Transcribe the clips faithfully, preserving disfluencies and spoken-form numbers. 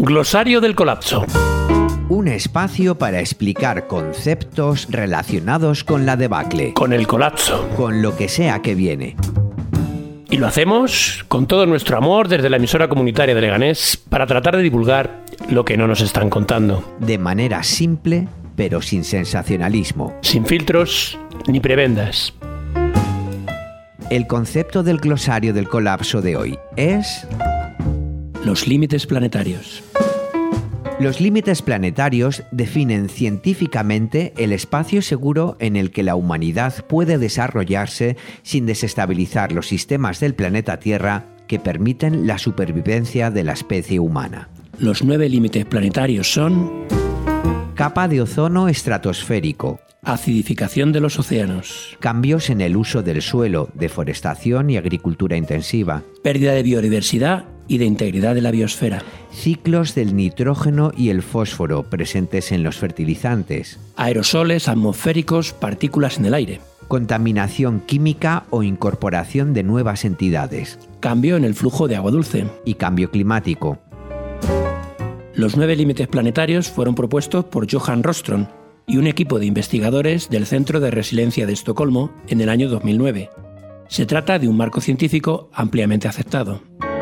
Glosario del colapso. Un espacio para explicar conceptos relacionados con la debacle, Con el colapso. con lo que sea que viene. Y lo hacemos con todo nuestro amor desde la emisora comunitaria de Leganés para tratar de divulgar lo que no nos están contando. De manera simple, pero sin sensacionalismo. Sin filtros ni prebendas. El concepto del glosario del colapso de hoy es... Los límites planetarios. Los límites planetarios definen científicamente el espacio seguro en el que la humanidad puede desarrollarse sin desestabilizar los sistemas del planeta Tierra que permiten la supervivencia de la especie humana. Los nueve límites planetarios son: Capa de ozono estratosférico, acidificación de los océanos, cambios en el uso del suelo, deforestación y agricultura intensiva, pérdida de biodiversidad y de integridad de la biosfera, ciclos del nitrógeno y el fósforo presentes en los fertilizantes, aerosoles atmosféricos, partículas en el aire, contaminación química o incorporación de nuevas entidades, cambio en el flujo de agua dulce. y cambio climático. Los nueve límites planetarios fueron propuestos por Johan Roström y un equipo de investigadores del Centro de Resiliencia de Estocolmo en el año dos mil nueve. Se trata de un marco científico ampliamente aceptado.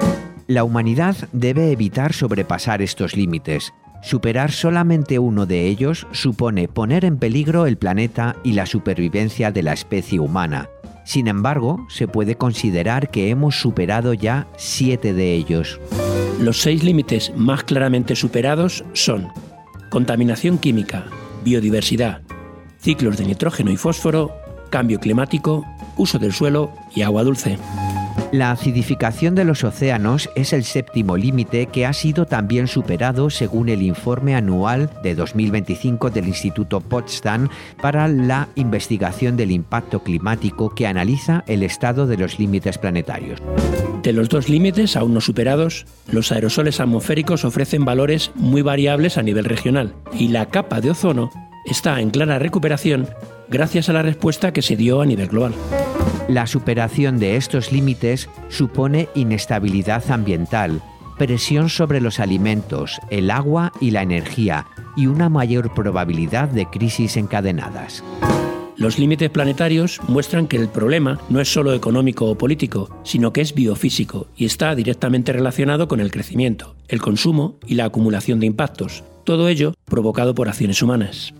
La humanidad debe evitar sobrepasar estos límites. Superar solamente uno de ellos supone poner en peligro el planeta y la supervivencia de la especie humana. Sin embargo, se puede considerar que hemos superado ya siete de ellos. Los seis límites más claramente superados son contaminación química, biodiversidad, ciclos de nitrógeno y fósforo, cambio climático, uso del suelo y agua dulce. La acidificación de los océanos es el séptimo límite que ha sido también superado según el informe anual de dos mil veinticinco del Instituto Potsdam para la investigación del impacto climático que analiza el estado de los límites planetarios. De los dos límites aún no superados, los aerosoles atmosféricos ofrecen valores muy variables a nivel regional y la capa de ozono está en clara recuperación gracias a la respuesta que se dio a nivel global. La superación de estos límites supone inestabilidad ambiental, presión sobre los alimentos, el agua y la energía, y una mayor probabilidad de crisis encadenadas. Los límites planetarios muestran que el problema no es solo económico o político, sino que es biofísico y está directamente relacionado con el crecimiento, el consumo y la acumulación de impactos, todo ello provocado por acciones humanas.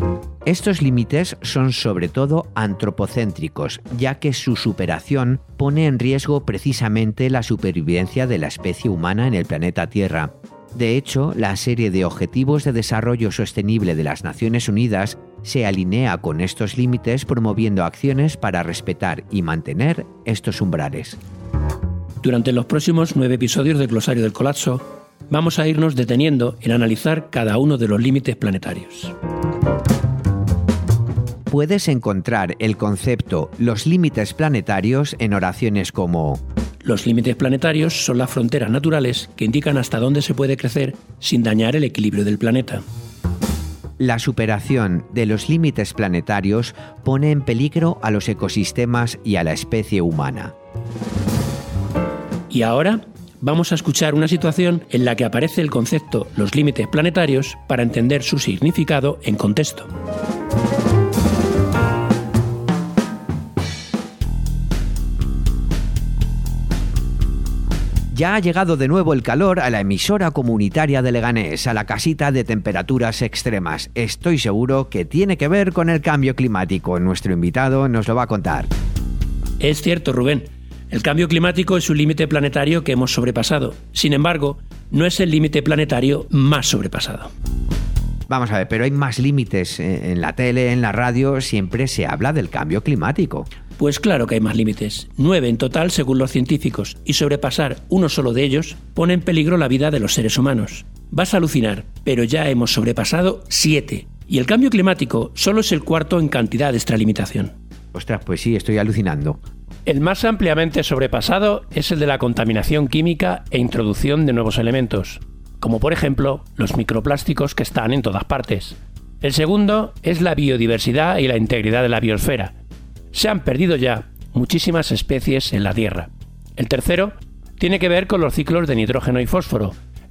Estos límites son sobre todo antropocéntricos, ya que su superación pone en riesgo precisamente la supervivencia de la especie humana en el planeta Tierra. De hecho, la serie de Objetivos de Desarrollo Sostenible de las Naciones Unidas se alinea con estos límites promoviendo acciones para respetar y mantener estos umbrales. Durante los próximos nueve episodios del Glosario del Colapso, vamos a irnos deteniendo en analizar cada uno de los límites planetarios. Puedes encontrar el concepto los límites planetarios en oraciones como: Los límites planetarios son las fronteras naturales que indican hasta dónde se puede crecer sin dañar el equilibrio del planeta. la superación de los límites planetarios pone en peligro a los ecosistemas y a la especie humana. Y ahora vamos a escuchar una situación en la que aparece el concepto los límites planetarios para entender su significado en contexto. Ya ha llegado de nuevo el calor a la emisora comunitaria de Leganés, a la casita de temperaturas extremas. Estoy seguro que tiene que ver con el cambio climático. Nuestro invitado nos lo va a contar. Es cierto, Rubén. El cambio climático es un límite planetario que hemos sobrepasado. Sin embargo, no es el límite planetario más sobrepasado. Vamos a ver, pero hay más límites. En la tele, en la radio, siempre se habla del cambio climático. Pues claro que hay más límites, nueve en total según los científicos, y sobrepasar uno solo de ellos pone en peligro la vida de los seres humanos. Vas a alucinar, pero ya hemos sobrepasado siete, y el cambio climático solo es el cuarto en cantidad de extralimitación. Ostras, pues sí, estoy alucinando. El más ampliamente sobrepasado es el de la contaminación química e introducción de nuevos elementos, como por ejemplo los microplásticos que están en todas partes. El segundo es la biodiversidad y la integridad de la biosfera. Se han perdido ya muchísimas especies en la Tierra. El tercero tiene que ver con los ciclos de nitrógeno y fósforo,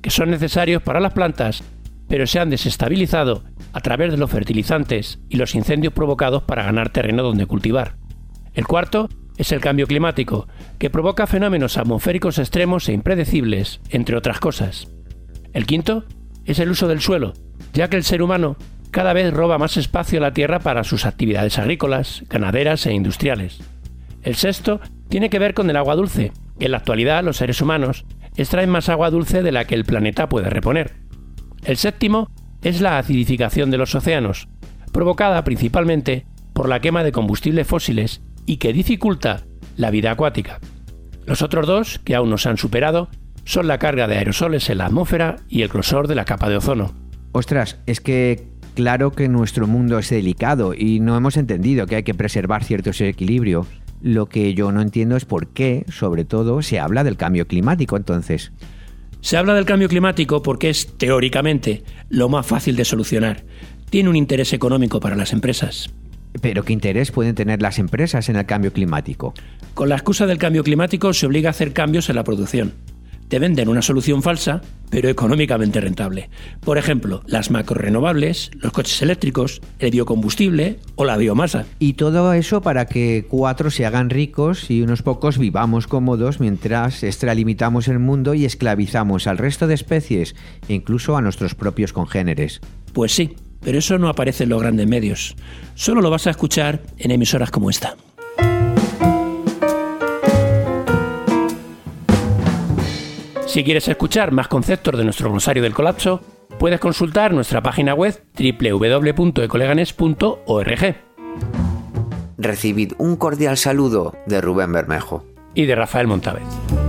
que son necesarios para las plantas, pero se han desestabilizado a través de los fertilizantes y los incendios provocados para ganar terreno donde cultivar. El cuarto es el cambio climático, que provoca fenómenos atmosféricos extremos e impredecibles, entre otras cosas. El quinto es el uso del suelo, ya que el ser humano cada vez roba más espacio a la tierra para sus actividades agrícolas, ganaderas e industriales. El sexto tiene que ver con el agua dulce. En la actualidad, los seres humanos extraen más agua dulce de la que el planeta puede reponer. El séptimo es la acidificación de los océanos, provocada principalmente por la quema de combustibles fósiles y que dificulta la vida acuática. Los otros dos, que aún no se han superado, son la carga de aerosoles en la atmósfera y el grosor de la capa de ozono. Ostras, es que claro que nuestro mundo es delicado y no hemos entendido que hay que preservar ciertos equilibrios. Lo que yo no entiendo es por qué, sobre todo, se habla del cambio climático entonces. Se habla del cambio climático porque es, teóricamente, lo más fácil de solucionar. Tiene un interés económico para las empresas. ¿Pero qué interés pueden tener las empresas en el cambio climático? Con la excusa del cambio climático se obliga a hacer cambios en la producción. Te venden una solución falsa, pero económicamente rentable. Por ejemplo, las macrorrenovables, los coches eléctricos, el biocombustible o la biomasa. Y todo eso para que cuatro se hagan ricos y unos pocos vivamos cómodos mientras extralimitamos el mundo y esclavizamos al resto de especies e incluso a nuestros propios congéneres. Pues sí, pero eso no aparece en los grandes medios. Solo lo vas a escuchar en emisoras como esta. Si quieres escuchar más conceptos de nuestro glosario del colapso, puedes consultar nuestra página web doble u doble u doble u punto ecoleganes punto org. Recibid un cordial saludo de Rubén Bermejo y de Rafael Montávez.